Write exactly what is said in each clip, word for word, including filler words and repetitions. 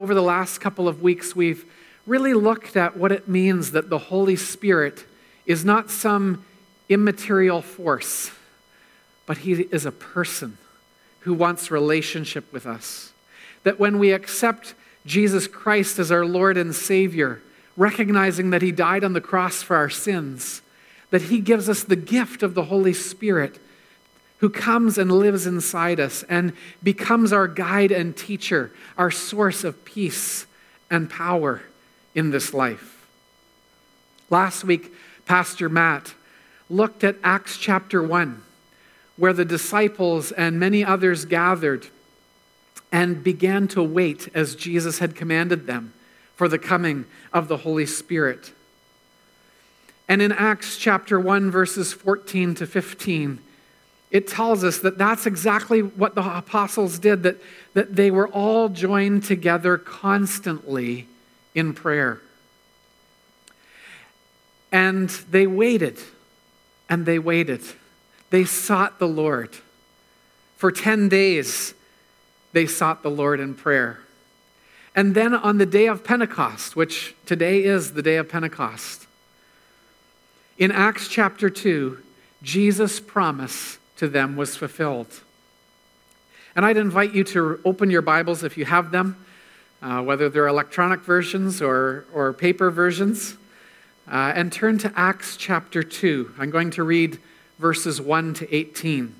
Over the last couple of weeks, we've really looked at what it means that the Holy Spirit is not some immaterial force, but he is a person who wants relationship with us. That when we accept Jesus Christ as our Lord and Savior, recognizing that he died on the cross for our sins, that he gives us the gift of the Holy Spirit who comes and lives inside us and becomes our guide and teacher, our source of peace and power in this life. Last week, Pastor Matt looked at Acts chapter one, where the disciples and many others gathered and began to wait as Jesus had commanded them for the coming of the Holy Spirit. And in Acts chapter one, verses fourteen to fifteen, it tells us that that's exactly what the apostles did, that, that they were all joined together constantly in prayer. And they waited, and they waited. They sought the Lord. For ten days, they sought the Lord in prayer. And then on the day of Pentecost, which today is the day of Pentecost, in Acts chapter two, Jesus' promise to them was fulfilled. And I'd invite you to open your Bibles if you have them, uh, whether they're electronic versions or, or paper versions, uh, and turn to Acts chapter two. I'm going to read verses one to eighteen.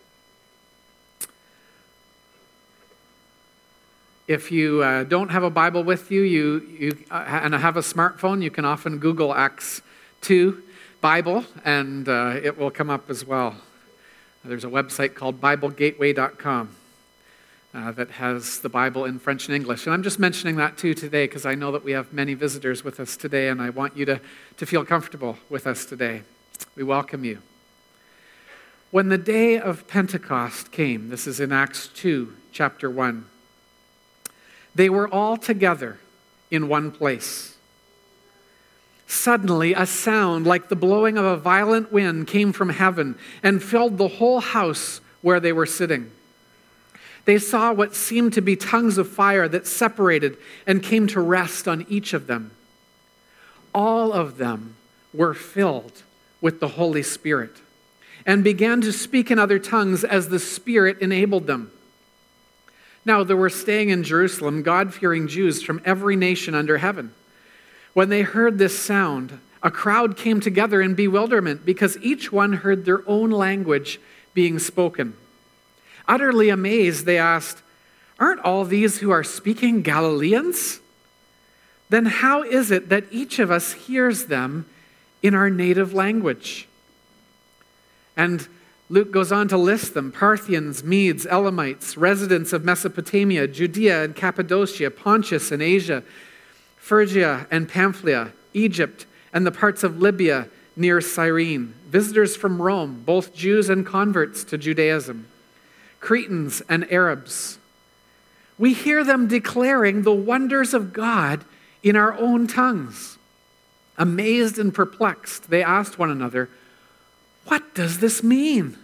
If you uh, don't have a Bible with you, you, you uh, and have a smartphone, you can often Google Acts two Bible, and uh, it will come up as well. There's a website called Bible Gateway dot com uh, that has the Bible in French and English. And I'm just mentioning that too today because I know that we have many visitors with us today, and I want you to, to feel comfortable with us today. We welcome you. When the day of Pentecost came, this is in Acts two, chapter one, they were all together in one place. Suddenly, a sound like the blowing of a violent wind came from heaven and filled the whole house where they were sitting. They saw what seemed to be tongues of fire that separated and came to rest on each of them. All of them were filled with the Holy Spirit and began to speak in other tongues as the Spirit enabled them. Now, there were staying in Jerusalem God-fearing Jews from every nation under heaven. When they heard this sound, a crowd came together in bewilderment because each one heard their own language being spoken. Utterly amazed, they asked, "Aren't all these who are speaking Galileans? Then how is it that each of us hears them in our native language?" And Luke goes on to list them: Parthians, Medes, Elamites, residents of Mesopotamia, Judea and Cappadocia, Pontus and Asia, Phrygia and Pamphylia, Egypt, and the parts of Libya near Cyrene, visitors from Rome, both Jews and converts to Judaism, Cretans and Arabs. We hear them declaring the wonders of God in our own tongues. Amazed and perplexed, they asked one another, "What does this mean?"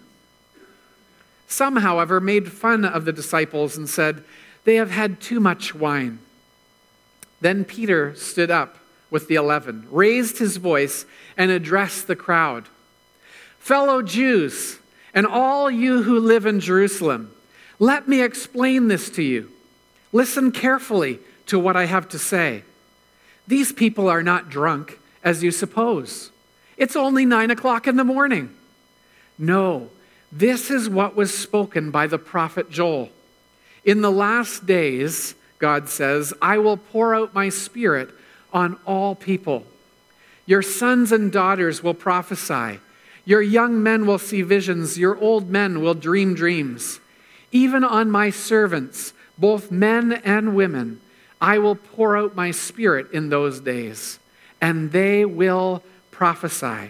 Some, however, made fun of the disciples and said, "They have had too much wine." Then Peter stood up with the eleven, raised his voice, and addressed the crowd. "Fellow Jews, and all you who live in Jerusalem, let me explain this to you. Listen carefully to what I have to say. These people are not drunk, as you suppose. It's only nine o'clock in the morning. No, this is what was spoken by the prophet Joel. In the last days, God says, I will pour out my Spirit on all people. Your sons and daughters will prophesy. Your young men will see visions. Your old men will dream dreams. Even on my servants, both men and women, I will pour out my Spirit in those days, and they will prophesy."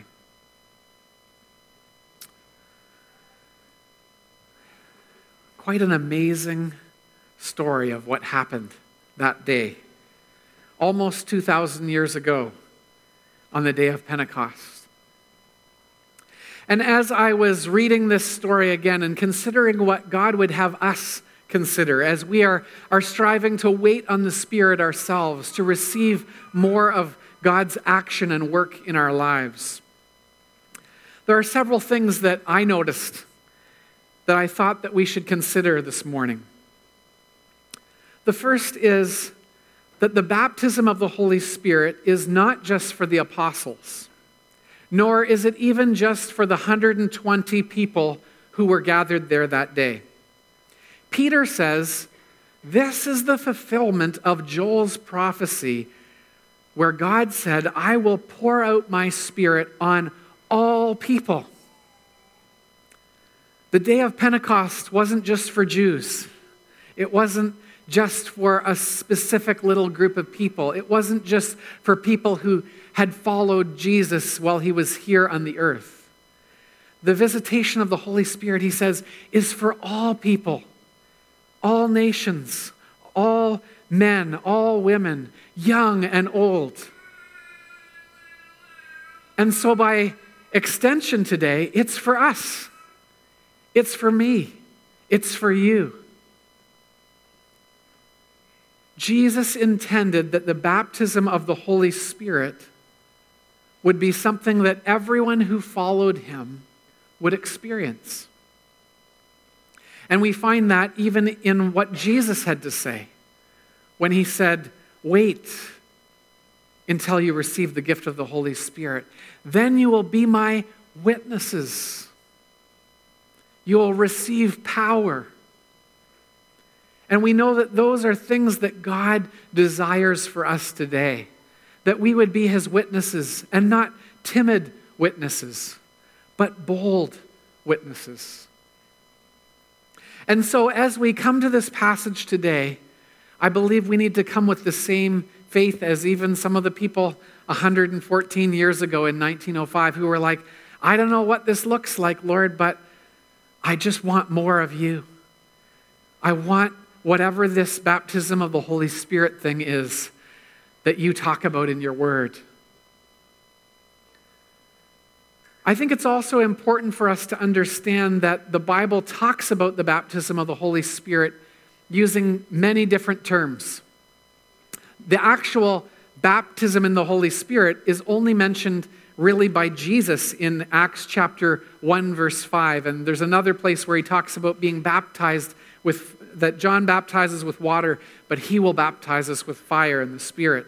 Quite an amazing story of what happened that day, almost two thousand years ago on the day of Pentecost. And as I was reading this story again and considering what God would have us consider as we are, are striving to wait on the Spirit ourselves, to receive more of God's action and work in our lives. There are several things that I noticed that I thought that we should consider this morning. The first is that the baptism of the Holy Spirit is not just for the apostles, nor is it even just for the one hundred twenty people who were gathered there that day. Peter says, this is the fulfillment of Joel's prophecy where God said, I will pour out my Spirit on all people. The day of Pentecost wasn't just for Jews. It wasn't just for a specific little group of people. It wasn't just for people who had followed Jesus while he was here on the earth. The visitation of the Holy Spirit, he says, is for all people, all nations, all men, all women, young and old. And so by extension today, it's for us. It's for me. It's for you. Jesus intended that the baptism of the Holy Spirit would be something that everyone who followed him would experience. And we find that even in what Jesus had to say when he said, wait until you receive the gift of the Holy Spirit. Then you will be my witnesses. You will receive power. And we know that those are things that God desires for us today, that we would be his witnesses, and not timid witnesses, but bold witnesses. And so as we come to this passage today, I believe we need to come with the same faith as even some of the people one hundred fourteen years ago in nineteen oh five who were like, I don't know what this looks like, Lord, but I just want more of you. I want whatever this baptism of the Holy Spirit thing is that you talk about in your word. I think it's also important for us to understand that the Bible talks about the baptism of the Holy Spirit using many different terms. The actual baptism in the Holy Spirit is only mentioned really by Jesus in Acts chapter one, verse five. And there's another place where he talks about being baptized with, that John baptizes with water, but he will baptize us with fire and the Spirit.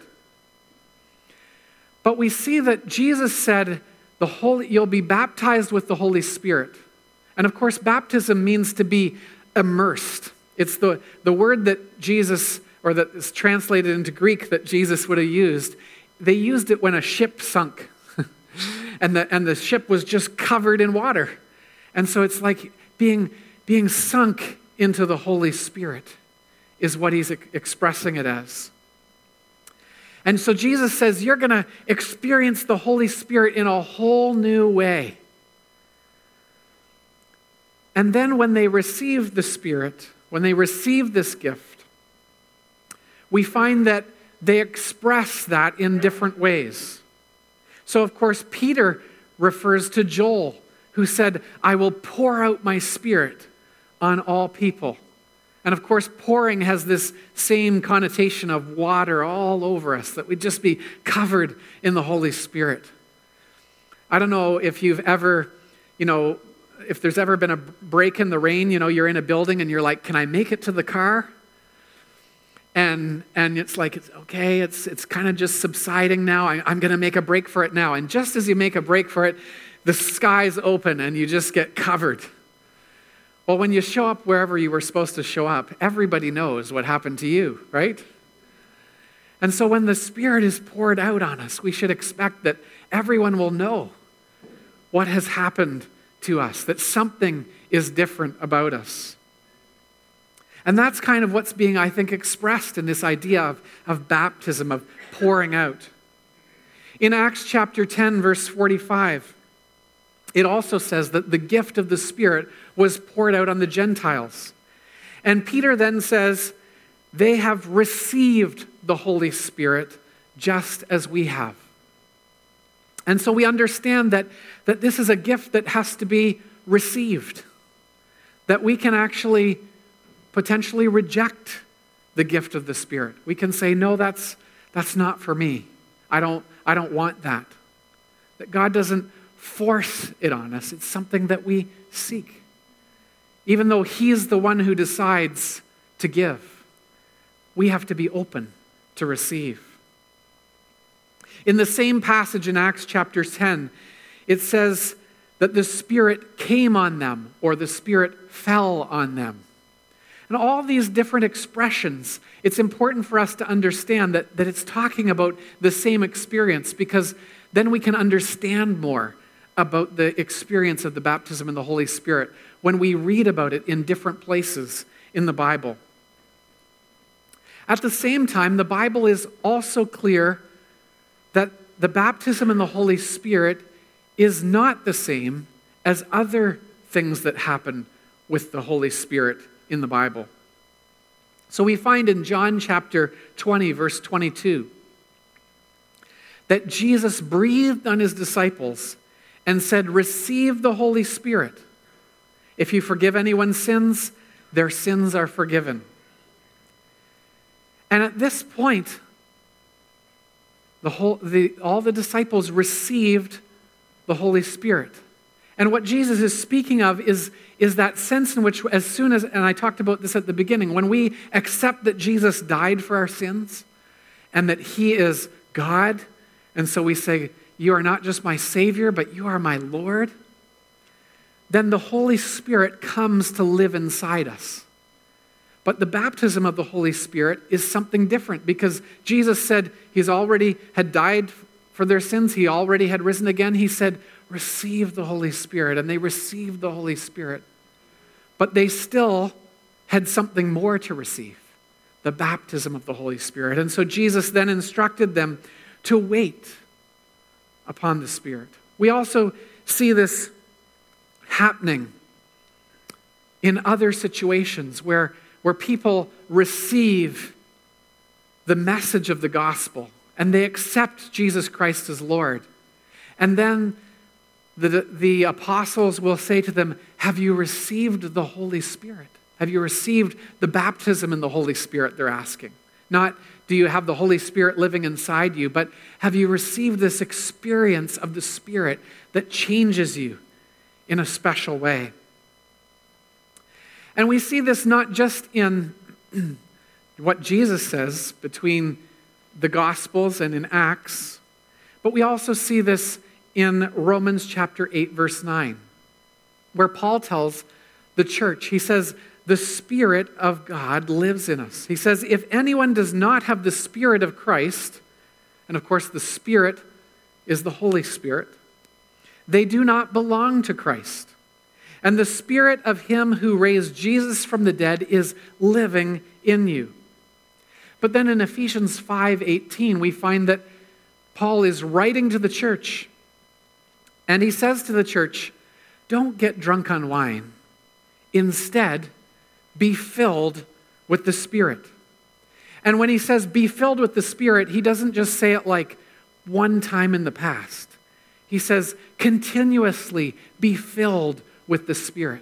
But we see that Jesus said, the Holy, you'll be baptized with the Holy Spirit. And of course, baptism means to be immersed. It's the, the word that Jesus, or that is translated into Greek that Jesus would have used. They used it when a ship sunk. and, the, and the ship was just covered in water. And so it's like being, being sunk into the Holy Spirit is what he's expressing it as. And so Jesus says, you're going to experience the Holy Spirit in a whole new way. And then when they receive the Spirit, when they receive this gift, we find that they express that in different ways. So, of course, Peter refers to Joel, who said, I will pour out my Spirit on all people. And of course, pouring has this same connotation of water all over us, that we'd just be covered in the Holy Spirit. I don't know if you've ever, you know, if there's ever been a break in the rain, you know, you're in a building and you're like, can I make it to the car? And and it's like, it's okay, it's it's kind of just subsiding now. I, I'm going to make a break for it now. And just as you make a break for it, the skies open and you just get covered. Well, when you show up wherever you were supposed to show up, everybody knows what happened to you, right? And so when the Spirit is poured out on us, we should expect that everyone will know what has happened to us, that something is different about us. And that's kind of what's being, I think, expressed in this idea of, of baptism, of pouring out. In Acts chapter ten, verse forty-five, it also says that the gift of the Spirit was poured out on the Gentiles. And Peter then says, they have received the Holy Spirit just as we have. And so we understand that, that this is a gift that has to be received, that we can actually potentially reject the gift of the Spirit. We can say, no, that's, that's not for me. I don't, I don't want that. That God doesn't force it on us. It's something that we seek. Even though He's the one who decides to give, we have to be open to receive. In the same passage in Acts chapter ten, it says that the Spirit came on them, or the Spirit fell on them. And all these different expressions, it's important for us to understand that, that it's talking about the same experience, because then we can understand more about the experience of the baptism in the Holy Spirit when we read about it in different places in the Bible. At the same time, the Bible is also clear that the baptism in the Holy Spirit is not the same as other things that happen with the Holy Spirit in the Bible. So we find in John chapter twenty, verse twenty-two, that Jesus breathed on his disciples and said, "Receive the Holy Spirit. If you forgive anyone's sins, their sins are forgiven." And at this point, the whole, the, all the disciples received the Holy Spirit. And what Jesus is speaking of is, is that sense in which, as soon as, and I talked about this at the beginning, when we accept that Jesus died for our sins and that He is God, and so we say, "You are not just my Savior, but you are my Lord," then the Holy Spirit comes to live inside us. But the baptism of the Holy Spirit is something different, because Jesus said He's already had died for their sins. He already had risen again. He said, "Receive the Holy Spirit." And they received the Holy Spirit. But they still had something more to receive, the baptism of the Holy Spirit. And so Jesus then instructed them to wait upon the Spirit. We also see this happening in other situations where, where people receive the message of the gospel and they accept Jesus Christ as Lord. And then the, the apostles will say to them, "Have you received the Holy Spirit? Have you received the baptism in the Holy Spirit?" They're asking. Not, do you have the Holy Spirit living inside you, but have you received this experience of the Spirit that changes you in a special way? And we see this not just in what Jesus says between the Gospels and in Acts, but we also see this in Romans chapter eight, verse nine, where Paul tells the church, he says, the Spirit of God lives in us. He says, if anyone does not have the Spirit of Christ, and of course the Spirit is the Holy Spirit, they do not belong to Christ. And the Spirit of Him who raised Jesus from the dead is living in you. But then in Ephesians five eighteen, we find that Paul is writing to the church, and he says to the church, don't get drunk on wine. Instead, be filled with the Spirit. And when he says be filled with the Spirit, he doesn't just say it like one time in the past. He says continuously be filled with the Spirit.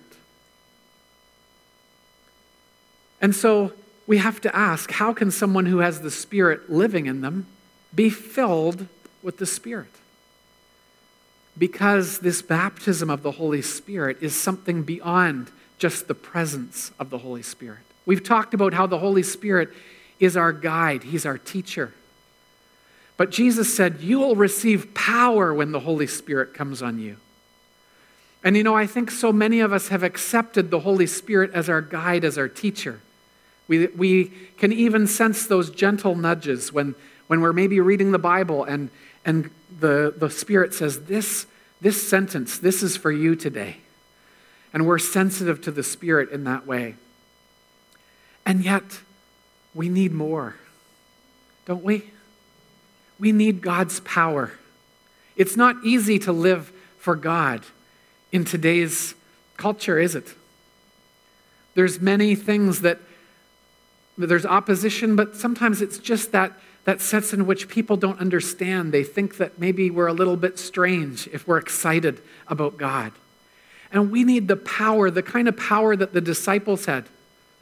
And so we have to ask, how can someone who has the Spirit living in them be filled with the Spirit? Because this baptism of the Holy Spirit is something beyond just the presence of the Holy Spirit. We've talked about how the Holy Spirit is our guide. He's our teacher. But Jesus said, you will receive power when the Holy Spirit comes on you. And you know, I think so many of us have accepted the Holy Spirit as our guide, as our teacher. We, we can even sense those gentle nudges when, when we're maybe reading the Bible and, and the, the Spirit says, this, this sentence, this is for you today. And we're sensitive to the Spirit in that way. And yet, we need more, don't we? We need God's power. It's not easy to live for God in today's culture, is it? There's many things that, there's opposition, but sometimes it's just that, that sense in which people don't understand. They think that maybe we're a little bit strange if we're excited about God. And we need the power, the kind of power that the disciples had.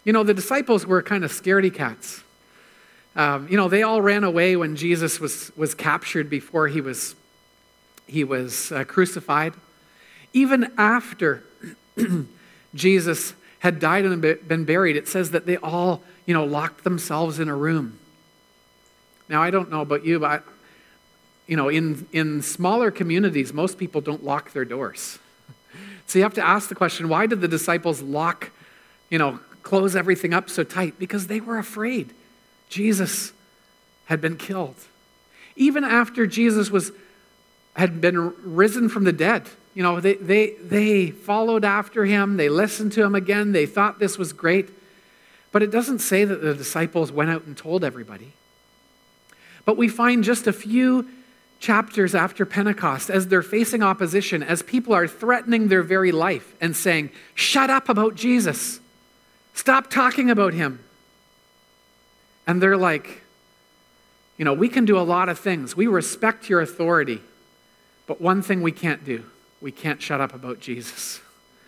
You know, the disciples were kind of scaredy cats. Um, you know, they all ran away when Jesus was, was captured before he was, he was uh, crucified. Even after Jesus had died and been buried, it says that they all, you know, locked themselves in a room. Now, I don't know about you, but, you know, in, in smaller communities, most people don't lock their doors. So you have to ask the question, why did the disciples lock, you know, close everything up so tight? Because they were afraid Jesus had been killed. Even after Jesus was had been risen from the dead, you know, they, they, they followed after him, they listened to him again, they thought this was great. But it doesn't say that the disciples went out and told everybody. But we find just a few chapters after Pentecost, as they're facing opposition, as people are threatening their very life and saying, shut up about Jesus. Stop talking about him. And they're like, you know, we can do a lot of things. We respect your authority. But one thing we can't do, we can't shut up about Jesus.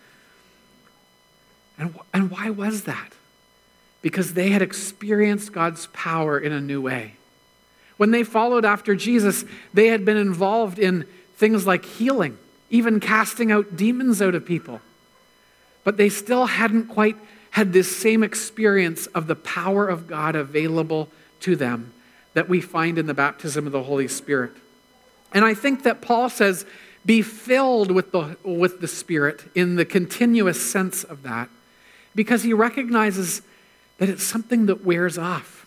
And, and why was that? Because they had experienced God's power in a new way. When they followed after Jesus, they had been involved in things like healing, even casting out demons out of people. But they still hadn't quite had this same experience of the power of God available to them that we find in the baptism of the Holy Spirit. And I think that Paul says, be filled with the, with the Spirit in the continuous sense of that, because he recognizes that it's something that wears off.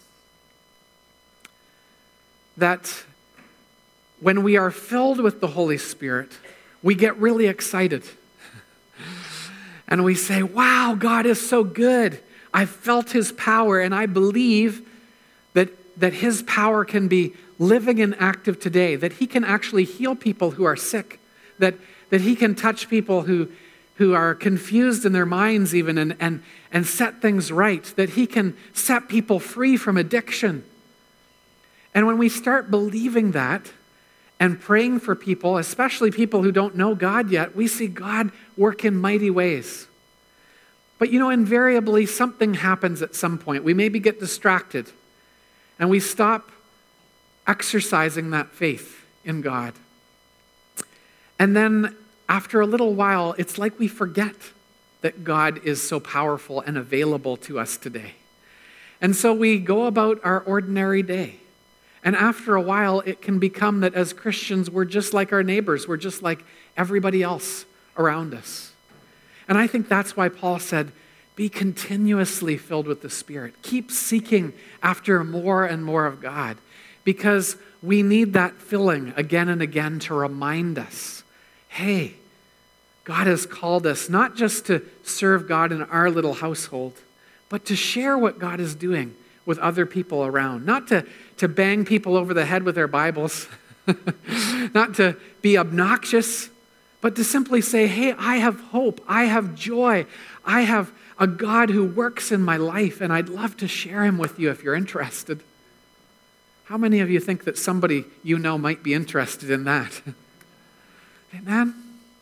That when we are filled with the Holy Spirit, we get really excited. And we say, wow, God is so good. I felt his power, and I believe that, that his power can be living and active today, that he can actually heal people who are sick, that, that he can touch people who, who are confused in their minds even and, and, and set things right, that he can set people free from addiction. And when we start believing that and praying for people, especially people who don't know God yet, we see God work in mighty ways. But you know, invariably something happens at some point. We maybe get distracted and we stop exercising that faith in God. And then after a little while, it's like we forget that God is so powerful and available to us today. And so we go about our ordinary day. And after a while, it can become that as Christians, we're just like our neighbors. We're just like everybody else around us. And I think that's why Paul said, be continuously filled with the Spirit. Keep seeking after more and more of God, because we need that filling again and again to remind us, hey, God has called us not just to serve God in our little household, but to share what God is doing with other people around. Not to, to bang people over the head with our Bibles, not to be obnoxious, but to simply say, hey, I have hope, I have joy, I have a God who works in my life, and I'd love to share him with you if you're interested. How many of you think that somebody you know might be interested in that? Amen?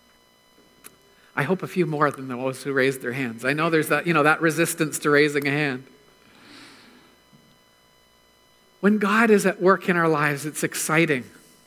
I hope a few more than those who raised their hands. I know there's that, you know, that resistance to raising a hand. When God is at work in our lives, it's exciting.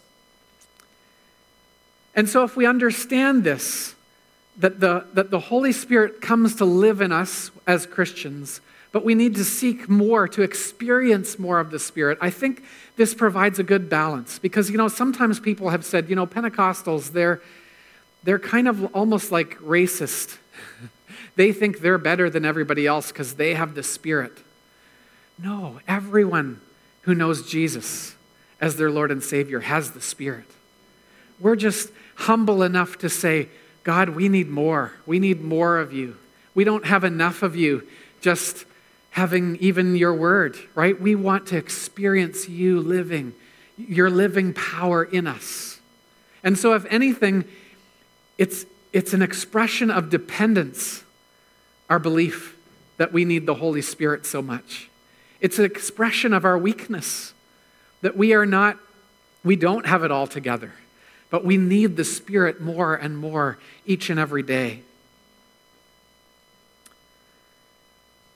And so if we understand this, that the, that the Holy Spirit comes to live in us as Christians, but we need to seek more, to experience more of the Spirit, I think this provides a good balance. Because, you know, sometimes people have said, you know, Pentecostals, they're, they're kind of almost like racist. They think they're better than everybody else because they have the Spirit. No, everyone who knows Jesus as their Lord and Savior has the Spirit. We're just humble enough to say, God, we need more. We need more of you. We don't have enough of you just having even your word, right? We want to experience you living, your living power in us. And so if anything, it's, it's an expression of dependence, our belief that we need the Holy Spirit so much. It's an expression of our weakness, that we are not, we don't have it all together, but we need the Spirit more and more each and every day.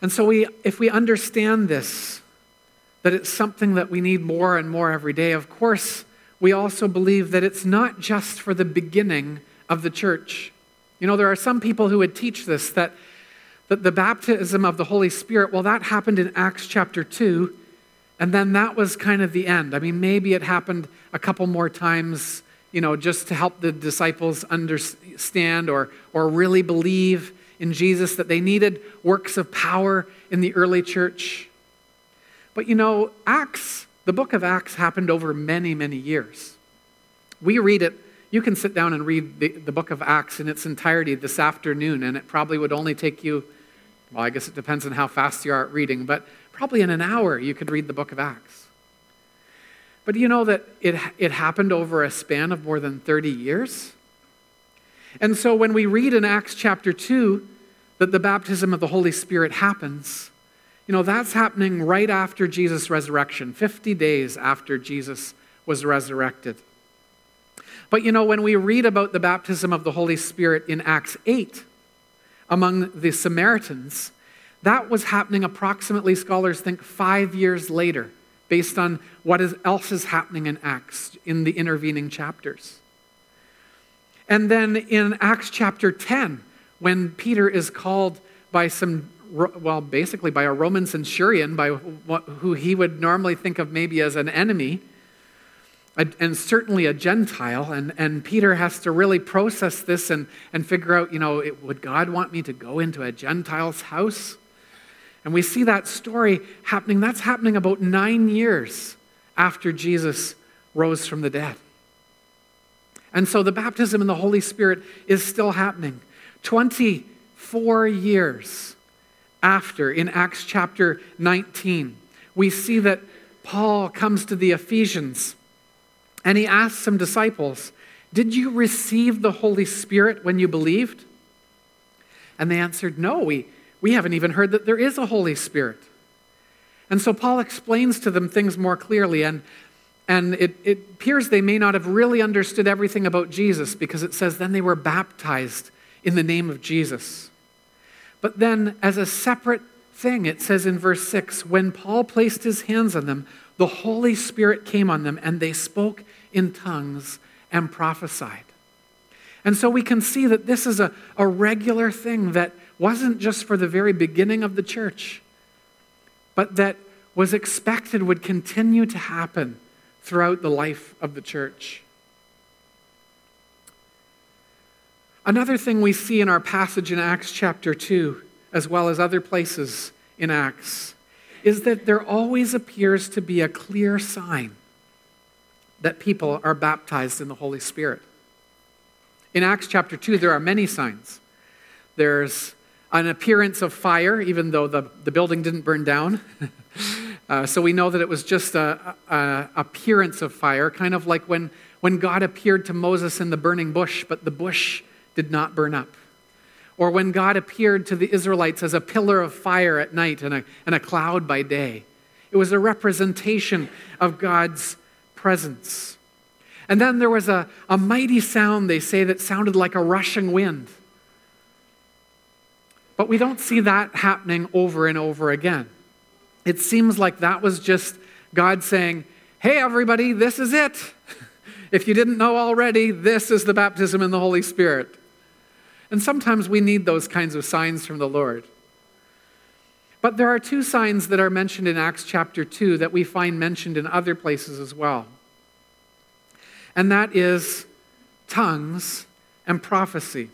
And so we, if we understand this, that it's something that we need more and more every day, of course, we also believe that it's not just for the beginning of the church. You know, there are some people who would teach this, that, that the baptism of the Holy Spirit, well, that happened in Acts chapter two, and then that was kind of the end. I mean, maybe it happened a couple more times, you know, just to help the disciples understand or, or really believe in Jesus, that they needed works of power in the early church. But you know, Acts, the book of Acts happened over many, many years. We read it, you can sit down and read the, the book of Acts in its entirety this afternoon, and it probably would only take you, well, I guess it depends on how fast you are at reading, but probably in an hour you could read the book of Acts. But you know that it, it happened over a span of more than thirty years? And so when we read in Acts chapter two that the baptism of the Holy Spirit happens, you know, that's happening right after Jesus' resurrection, fifty days after Jesus was resurrected. But you know, when we read about the baptism of the Holy Spirit in Acts eight, among the Samaritans, that was happening approximately, scholars think, five years later, based on what is, else is happening in Acts, in the intervening chapters. And then in Acts chapter ten, when Peter is called by some, well, basically by a Roman centurion, by what, who he would normally think of maybe as an enemy, and certainly a Gentile, and, and Peter has to really process this and, and figure out, you know, it, would God want me to go into a Gentile's house? And we see that story happening, that's happening about nine years after Jesus rose from the dead. And so the baptism in the Holy Spirit is still happening. twenty-four years after, in Acts chapter nineteen, we see that Paul comes to the Ephesians and he asks some disciples, did you receive the Holy Spirit when you believed? And they answered, no, we, we haven't even heard that there is a Holy Spirit. And so Paul explains to them things more clearly, and And it, it appears they may not have really understood everything about Jesus, because it says then they were baptized in the name of Jesus. But then as a separate thing, it says in verse six, when Paul placed his hands on them, the Holy Spirit came on them and they spoke in tongues and prophesied. And so we can see that this is a, a regular thing that wasn't just for the very beginning of the church, but that was expected would continue to happen throughout the life of the church. Another thing we see in our passage in Acts chapter two, as well as other places in Acts, is that there always appears to be a clear sign that people are baptized in the Holy Spirit. In Acts chapter two, there are many signs. There's an appearance of fire, even though the, the building didn't burn down. Uh, so we know that it was just a, a, a appearance of fire, kind of like when, when God appeared to Moses in the burning bush, but the bush did not burn up. Or when God appeared to the Israelites as a pillar of fire at night and a, and a cloud by day. It was a representation of God's presence. And then there was a, a mighty sound, they say, that sounded like a rushing wind. But we don't see that happening over and over again. It seems like that was just God saying, hey, everybody, this is it. If you didn't know already, this is the baptism in the Holy Spirit. And sometimes we need those kinds of signs from the Lord. But there are two signs that are mentioned in Acts chapter two that we find mentioned in other places as well. And that is tongues and prophecy.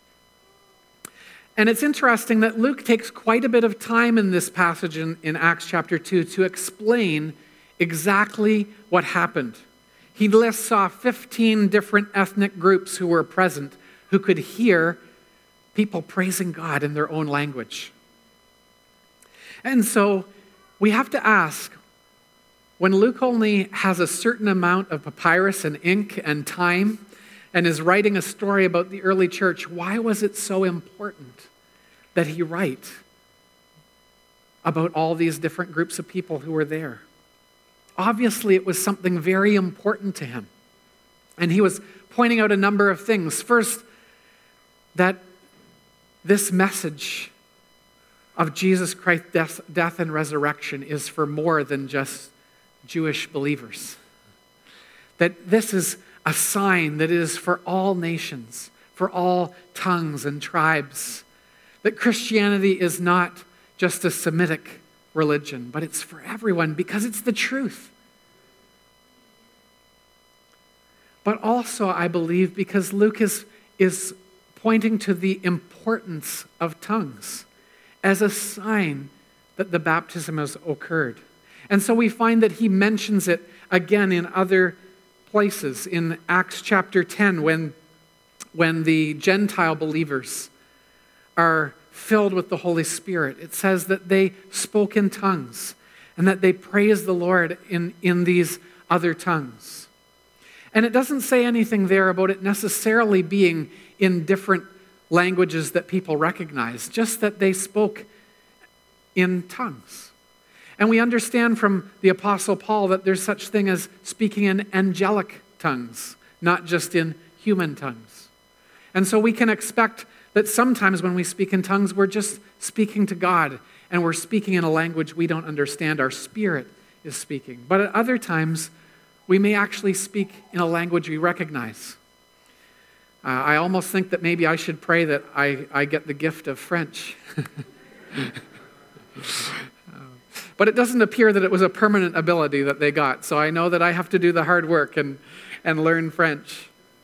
And it's interesting that Luke takes quite a bit of time in this passage in, in Acts chapter two to explain exactly what happened. He lists off fifteen different ethnic groups who were present, who could hear people praising God in their own language. And so we have to ask, when Luke only has a certain amount of papyrus and ink and time and is writing a story about the early church, why was it so important that he write about all these different groups of people who were there? Obviously, it was something very important to him. And he was pointing out a number of things. First, that this message of Jesus Christ's death, death and resurrection is for more than just Jewish believers. That this is a sign that is for all nations, for all tongues and tribes. That Christianity is not just a Semitic religion, but it's for everyone because it's the truth. But also, I believe, because Luke is, is pointing to the importance of tongues as a sign that the baptism has occurred. And so we find that he mentions it again in other places. In Acts chapter ten, when, when the Gentile believers are filled with the Holy Spirit, it says that they spoke in tongues and that they praised the Lord in, in these other tongues. And it doesn't say anything there about it necessarily being in different languages that people recognize, just that they spoke in tongues. And we understand from the Apostle Paul that there's such thing as speaking in angelic tongues, not just in human tongues. And so we can expect that sometimes when we speak in tongues, we're just speaking to God and we're speaking in a language we don't understand. Our spirit is speaking. But at other times, we may actually speak in a language we recognize. Uh, I almost think that maybe I should pray that I, I get the gift of French. But it doesn't appear that it was a permanent ability that they got. So I know that I have to do the hard work and, and learn French.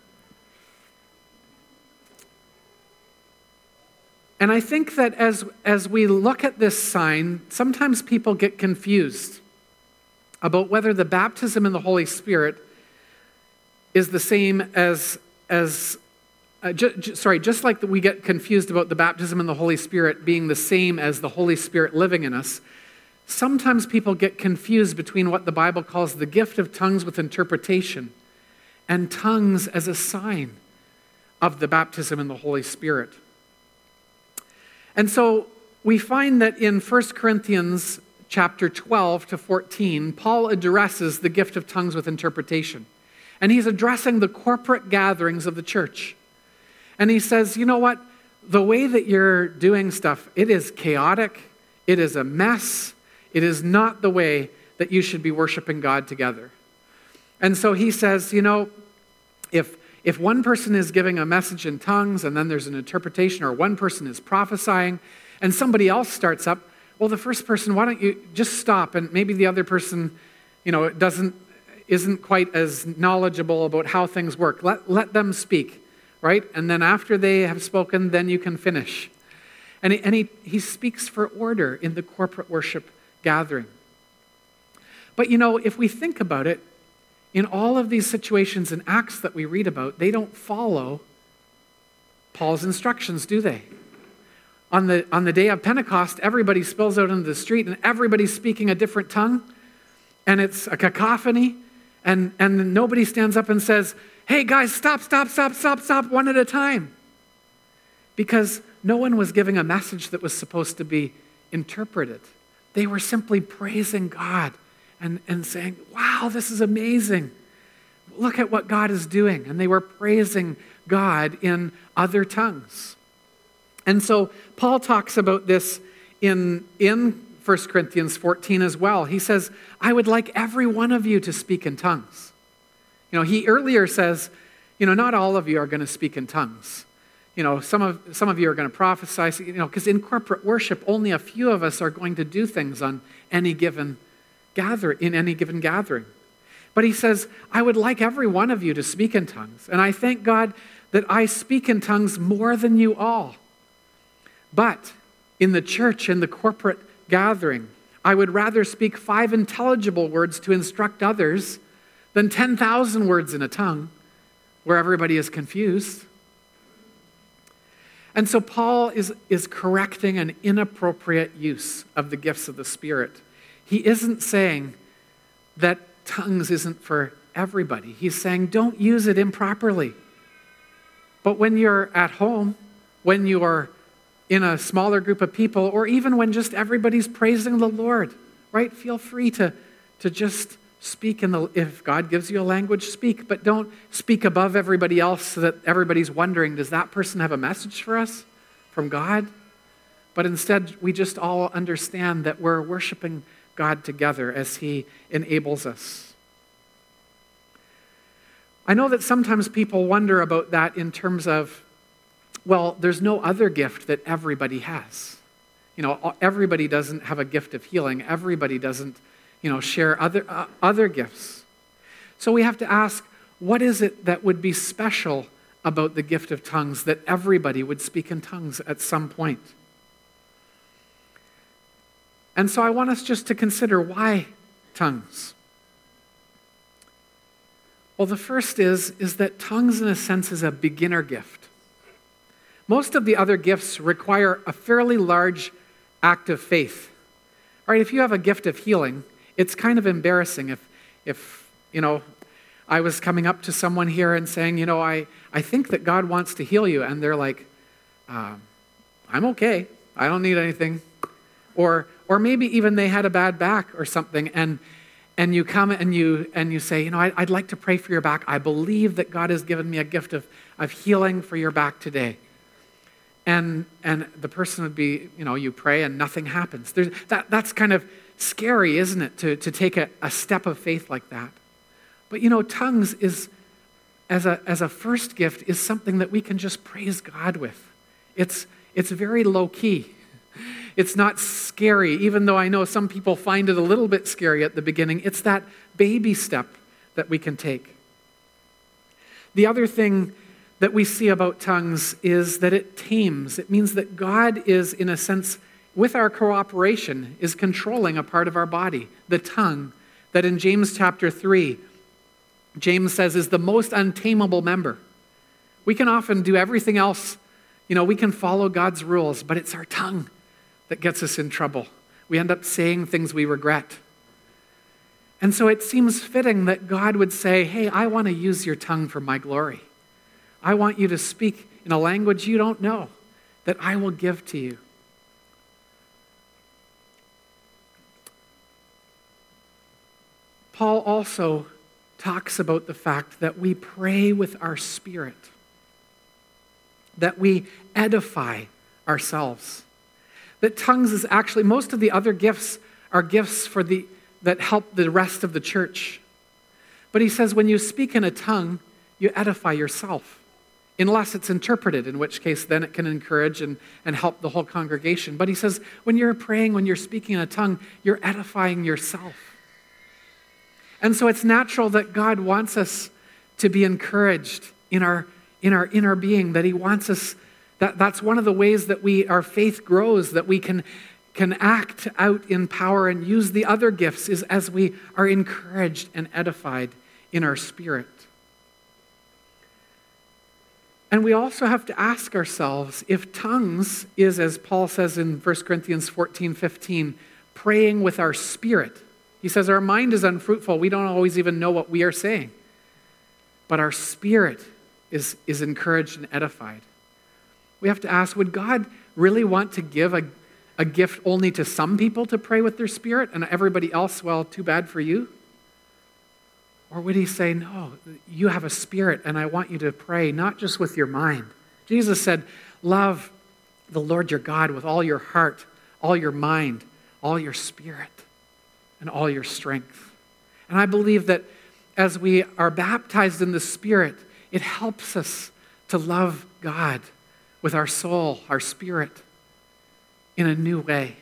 And I think that as, as we look at this sign, sometimes people get confused about whether the baptism in the Holy Spirit is the same as, as uh, ju- ju- sorry, just like we get confused about the baptism in the Holy Spirit being the same as the Holy Spirit living in us, sometimes people get confused between what the Bible calls the gift of tongues with interpretation and tongues as a sign of the baptism in the Holy Spirit. And so we find that in First Corinthians chapter twelve to fourteen, Paul addresses the gift of tongues with interpretation. And he's addressing the corporate gatherings of the church. And he says, you know what? The way that you're doing stuff, it is chaotic. It is a mess. It is not the way that you should be worshiping God together. And so he says, you know, if If one person is giving a message in tongues and then there's an interpretation, or one person is prophesying and somebody else starts up, well, the first person, why don't you just stop? And maybe the other person, you know, doesn't, isn't quite as knowledgeable about how things work. Let, let them speak, right? And then after they have spoken, then you can finish. And, he, and he, he speaks for order in the corporate worship gathering. But, you know, if we think about it, in all of these situations in Acts that we read about, they don't follow Paul's instructions, do they? On the, on the day of Pentecost, everybody spills out into the street and everybody's speaking a different tongue, and it's a cacophony, and, and nobody stands up and says, hey guys, stop, stop, stop, stop, stop, one at a time. Because no one was giving a message that was supposed to be interpreted. They were simply praising God and, and saying, wow, this is amazing. Look at what God is doing. And they were praising God in other tongues. And so Paul talks about this in, in First Corinthians fourteen as well. He says, I would like every one of you to speak in tongues. You know, he earlier says, you know, not all of you are going to speak in tongues. You know, some of some of you are going to prophesy, you know, because in corporate worship, only a few of us are going to do things on any given gather in any given gathering. But he says, I would like every one of you to speak in tongues. And I thank God that I speak in tongues more than you all. But in the church, in the corporate gathering, I would rather speak five intelligible words to instruct others than ten thousand words in a tongue where everybody is confused. And so Paul is, is correcting an inappropriate use of the gifts of the Spirit. He isn't saying that tongues isn't for everybody. He's saying don't use it improperly. But when you're at home, when you are in a smaller group of people, or even when just everybody's praising the Lord, right? Feel free to, to just speak in the, if God gives you a language, speak, but don't speak above everybody else so that everybody's wondering, does that person have a message for us from God? but instead we just all understand that we're worshiping God together as he enables us. I know that sometimes people wonder about that in terms of, well, there's no other gift that everybody has. You know, everybody doesn't have a gift of healing. Everybody doesn't, you know, share other uh, other gifts. So we have to ask, what is it that would be special about the gift of tongues that everybody would speak in tongues at some point? And so I want us just to consider, why tongues? Well, the first is, is that tongues, in a sense, is a beginner gift. Most of the other gifts require a fairly large act of faith. All right, if you have a gift of healing, it's kind of embarrassing if, if you know, I was coming up to someone here and saying, you know, I, I think that God wants to heal you. And they're like, uh, I'm okay. I don't need anything. Or or maybe even they had a bad back or something, and and you come and you and you say, you know, I, I'd like to pray for your back. I believe that God has given me a gift of, of healing for your back today. And and the person would be, you know, you pray and nothing happens. There's, that That's kind of scary, isn't it, to, to take a, a step of faith like that. But, you know, tongues is, as a as a first gift, is something that we can just praise God with. It's it's very low key. It's not scary, even though I know some people find it a little bit scary at the beginning. It's that baby step that we can take. The other thing that we see about tongues is that it tames. It means that God is, in a sense, with our cooperation, is controlling a part of our body, the tongue, that in James chapter three, James says is the most untamable member. We can often do everything else. You know, we can follow God's rules, but it's our tongue that gets us in trouble. We end up saying things we regret. And so it seems fitting that God would say, hey, I want to use your tongue for my glory. I want you to speak in a language you don't know, that I will give to you. Paul also talks about the fact that we pray with our spirit, that we edify ourselves. That tongues is actually, most of the other gifts are gifts for the that help the rest of the church. But he says when you speak in a tongue, you edify yourself. Unless it's interpreted, in which case then it can encourage and, and help the whole congregation. But he says when you're praying, when you're speaking in a tongue, you're edifying yourself. And so it's natural that God wants us to be encouraged in our in our inner being, that he wants us. That, that's one of the ways that we our faith grows, that we can, can act out in power and use the other gifts, is as we are encouraged and edified in our spirit. And we also have to ask ourselves if tongues is, as Paul says in First Corinthians fourteen fifteen, praying with our spirit. He says our mind is unfruitful. We don't always even know what we are saying. But our spirit is, is encouraged and edified. We have to ask, would God really want to give a, a gift only to some people to pray with their spirit and everybody else, well, too bad for you? Or would he say, no, you have a spirit and I want you to pray not just with your mind. Jesus said, love the Lord your God with all your heart, all your mind, all your spirit, and all your strength. And I believe that as we are baptized in the Spirit, it helps us to love God with our soul, our spirit, in a new way.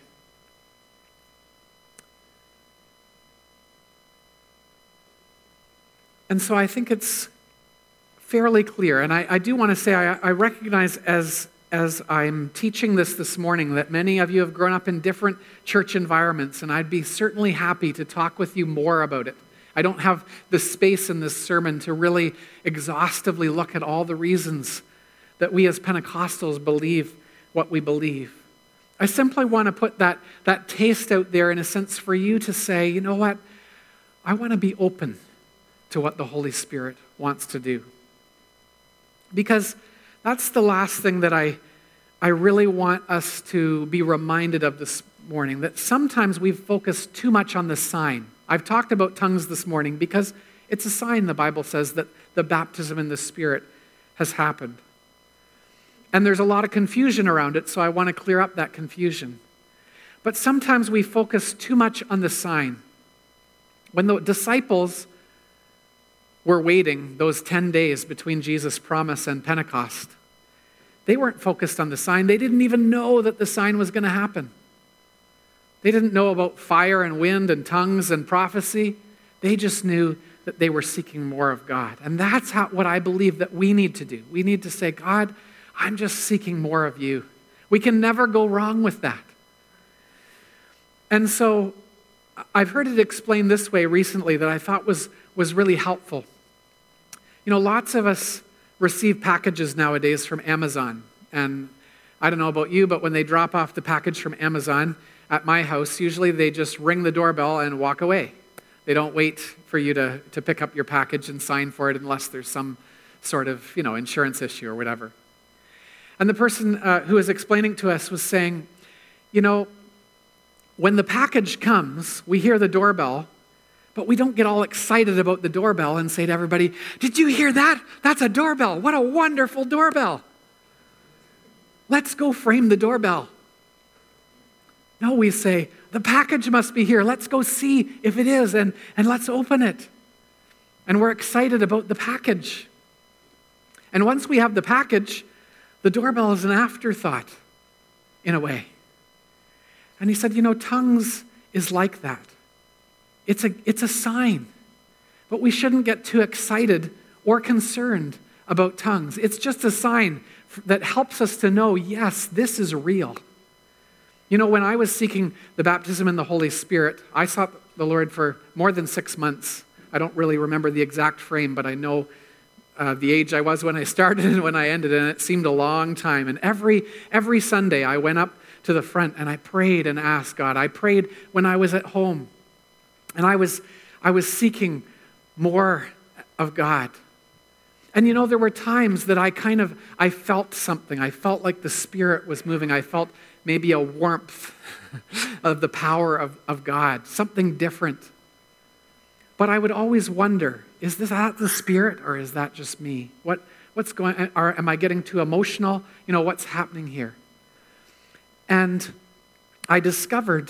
And so I think it's fairly clear, and I, I do want to say I, I recognize as, as I'm teaching this this morning that many of you have grown up in different church environments, and I'd be certainly happy to talk with you more about it. I don't have the space in this sermon to really exhaustively look at all the reasons that we as Pentecostals believe what we believe. I simply want to put that, that taste out there in a sense for you to say, you know what, I want to be open to what the Holy Spirit wants to do. Because that's the last thing that I, I really want us to be reminded of this morning, that sometimes we've focused too much on the sign. I've talked about tongues this morning because it's a sign, the Bible says, that the baptism in the Spirit has happened. And there's a lot of confusion around it, so I want to clear up that confusion. But sometimes we focus too much on the sign. When the disciples were waiting those ten days between Jesus' promise and Pentecost, they weren't focused on the sign. They didn't even know that the sign was going to happen. They didn't know about fire and wind and tongues and prophecy. They just knew that they were seeking more of God. And that's how, what I believe that we need to do. We need to say, God, I'm just seeking more of you. We can never go wrong with that. And so I've heard it explained this way recently that I thought was, was really helpful. You know, lots of us receive packages nowadays from Amazon. And I don't know about you, but when they drop off the package from Amazon at my house, usually they just ring the doorbell and walk away. They don't wait for you to, to pick up your package and sign for it unless there's some sort of, you know, insurance issue or whatever. And the person uh, who was explaining to us was saying, you know, when the package comes, we hear the doorbell, but we don't get all excited about the doorbell and say to everybody, did you hear that? That's a doorbell. What a wonderful doorbell. Let's go frame the doorbell. No, we say, the package must be here. Let's go see if it is, and, and let's open it. And we're excited about the package. And once we have the package, the doorbell is an afterthought, in a way. And he said, you know, tongues is like that. It's a, it's a sign. But we shouldn't get too excited or concerned about tongues. It's just a sign that helps us to know, yes, this is real. You know, when I was seeking the baptism in the Holy Spirit, I sought the Lord for more than six months. I don't really remember the exact frame, but I know uh, the age I was when I started and when I ended, and it seemed a long time. And every every Sunday I went up to the front and I prayed and asked God. I prayed when I was at home, and I was I was seeking more of God. And you know, there were times that I kind of, I felt something. I felt like the Spirit was moving. I felt maybe a warmth of the power of, of God, something different. But I would always wonder, is this that the Spirit or is that just me? What what's going on? Or am I getting too emotional? You know, what's happening here? And I discovered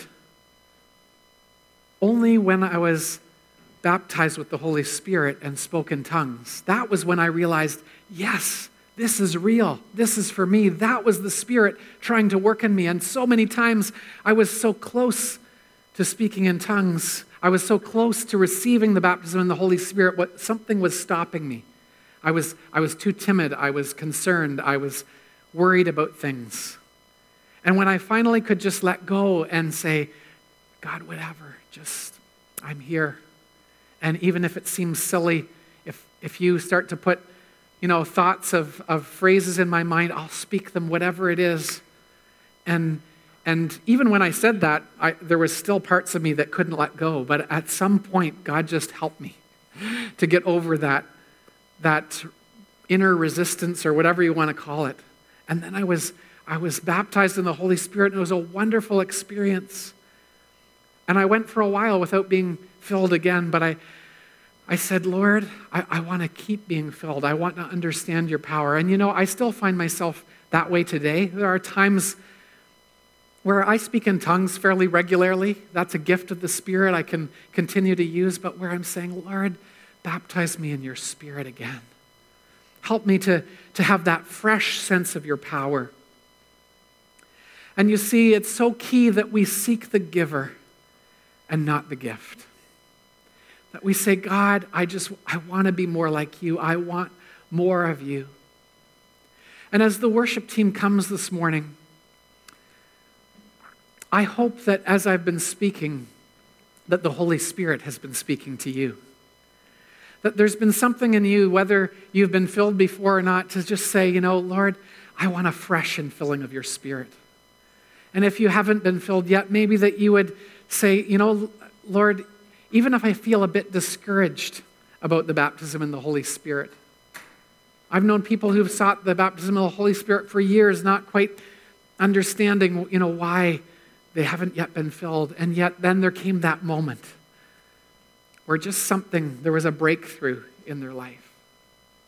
only when I was baptized with the Holy Spirit and spoke in tongues, that was when I realized, yes, this is real. This is for me. That was the Spirit trying to work in me. And so many times I was so close to speaking in tongues. I was so close to receiving the baptism in the Holy Spirit. What something was stopping me. I was I was too timid. I was concerned. I was worried about things. And when I finally could just let go and say, God, whatever, just I'm here. And even if it seems silly, if if you start to put, you know, thoughts of, of phrases in my mind, I'll speak them, whatever it is. And and even when I said that, I, there was still parts of me that couldn't let go. But at some point, God just helped me to get over that, that inner resistance or whatever you want to call it. And then I was I was baptized in the Holy Spirit, and it was a wonderful experience. And I went for a while without being filled again, but I I said, Lord, I, I want to keep being filled. I want to understand your power. And you know, I still find myself that way today. There are times where I speak in tongues fairly regularly. That's a gift of the Spirit I can continue to use, but where I'm saying, Lord, baptize me in your Spirit again. Help me to, to have that fresh sense of your power. And you see, it's so key that we seek the giver and not the gift. That we say, God, I just, I want to be more like you. I want more of you. And as the worship team comes this morning, I hope that as I've been speaking, that the Holy Spirit has been speaking to you. That there's been something in you, whether you've been filled before or not, to just say, you know, Lord, I want a fresh infilling of your Spirit. And if you haven't been filled yet, maybe that you would say, you know, Lord, even if I feel a bit discouraged about the baptism in the Holy Spirit. I've known people who've sought the baptism of the Holy Spirit for years, not quite understanding, you know, why they haven't yet been filled. And yet then there came that moment where just something, there was a breakthrough in their life.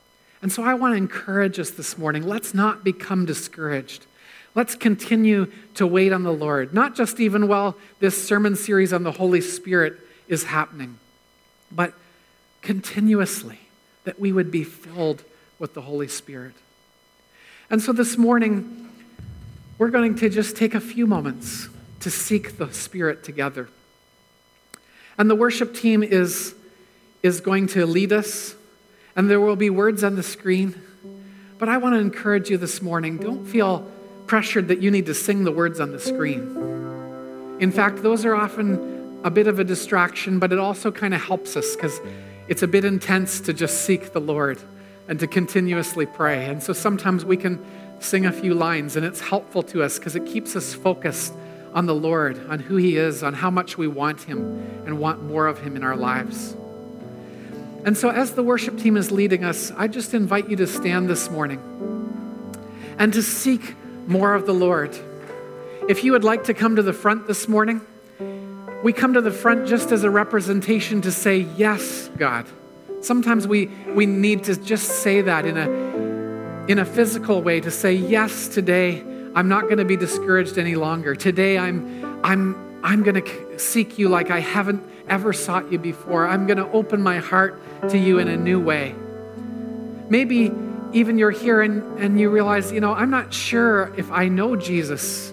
And so I want to encourage us this morning. Let's not become discouraged. Let's continue to wait on the Lord, not just even while this sermon series on the Holy Spirit is happening, but continuously, that we would be filled with the Holy Spirit. And so this morning, we're going to just take a few moments to seek the Spirit together. And the worship team is, is going to lead us, and there will be words on the screen. But I want to encourage you this morning, don't feel pressured that you need to sing the words on the screen. In fact, those are often a bit of a distraction, but it also kind of helps us because it's a bit intense to just seek the Lord and to continuously pray. And so sometimes we can sing a few lines, and it's helpful to us because it keeps us focused on the Lord, on who he is, on how much we want him and want more of him in our lives. And so as the worship team is leading us, I just invite you to stand this morning and to seek more of the Lord. If you would like to come to the front this morning, we come to the front just as a representation to say, yes, God. Sometimes we, we need to just say that in a, in a physical way, to say, yes, today I'm not going to be discouraged any longer. Today I'm, I'm, I'm going to seek you like I haven't ever sought you before. I'm going to open my heart to you in a new way. Maybe even you're here and, and you realize, you know, I'm not sure if I know Jesus.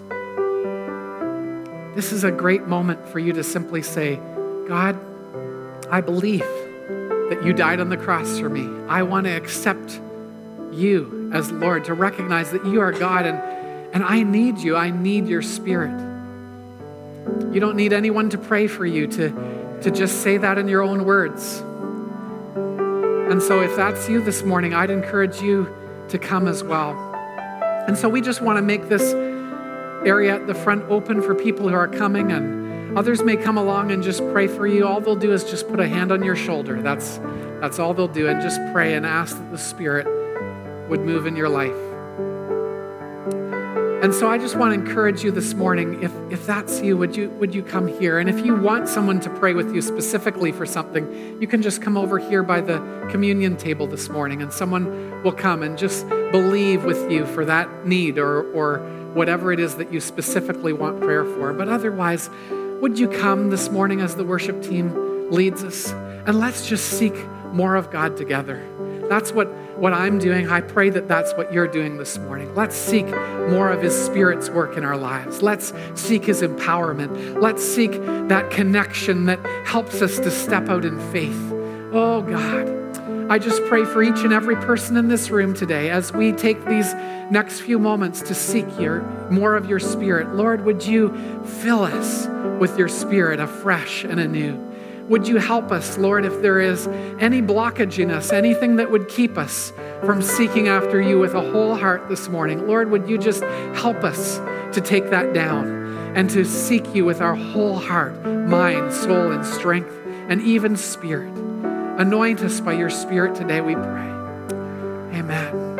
This is a great moment for you to simply say, God, I believe that you died on the cross for me. I want to accept you as Lord, to recognize that you are God, and, and I need you. I need your Spirit. You don't need anyone to pray for you, to, to just say that in your own words. And so if that's you this morning, I'd encourage you to come as well. And so we just want to make this area at the front open for people who are coming, and others may come along and just pray for you. All they'll do is just put a hand on your shoulder. That's, that's all they'll do, and just pray and ask that the Spirit would move in your life. And so I just want to encourage you this morning, if, if that's you, would you, would you come here? And if you want someone to pray with you specifically for something, you can just come over here by the communion table this morning, and someone will come and just believe with you for that need, or, or whatever it is that you specifically want prayer for. But otherwise, would you come this morning as the worship team leads us? And let's just seek more of God together. That's what, what I'm doing. I pray that that's what you're doing this morning. Let's seek more of his Spirit's work in our lives. Let's seek his empowerment. Let's seek that connection that helps us to step out in faith. Oh God, I just pray for each and every person in this room today as we take these next few moments to seek your, more of your Spirit. Lord, would you fill us with your Spirit afresh and anew? Would you help us, Lord, if there is any blockage in us, anything that would keep us from seeking after you with a whole heart this morning? Lord, would you just help us to take that down and to seek you with our whole heart, mind, soul, and strength, and even spirit. Anoint us by your Spirit today, we pray. Amen.